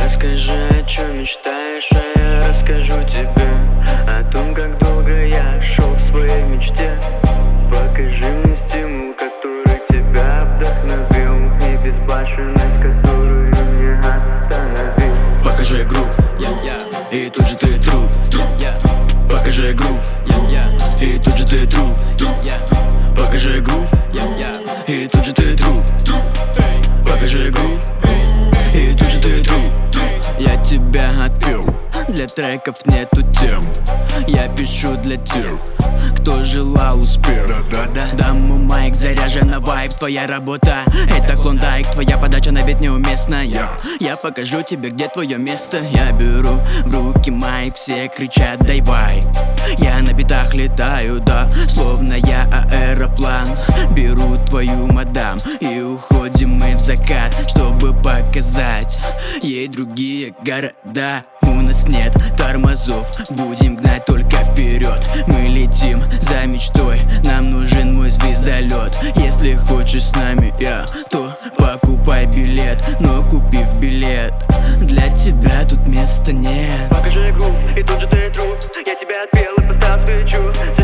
Расскажи, о чем мечтаешь, а я расскажу тебе о том, как долго я шел к своей мечте. Покажи мне стимул, который тебя вдохновил, и безбашенность, которую не остановил. Покажи грув, и тут же ты труп. Покажи грув, и тут же ты труп. Покажи грув, и тут же ты труп. Покажи грув, и тут же ты труп. Я тебя отпил, для треков нету тем. Я пишу для тех, кто желал успеха. Даму майк, заряжена вайб. Твоя работа — это клондайк. Твоя подача на бит неуместная. Я покажу тебе, где твое место. Я беру в руки майк, все кричат дай вай. Я на битах летаю, да, словно я аэроплан. Беру твою мадам и уходим мы в закат, чтобы показать ей другие города. У нас нет тормозов, будем гнать только вперед. Мы летим за мечтой, нам нужен мой звездолет. Если хочешь с нами, то покупай билет. Но купив билет, для тебя тут места нет. Покажи грув, и тут же ты труп. Я тебя отпел и поставил свечу.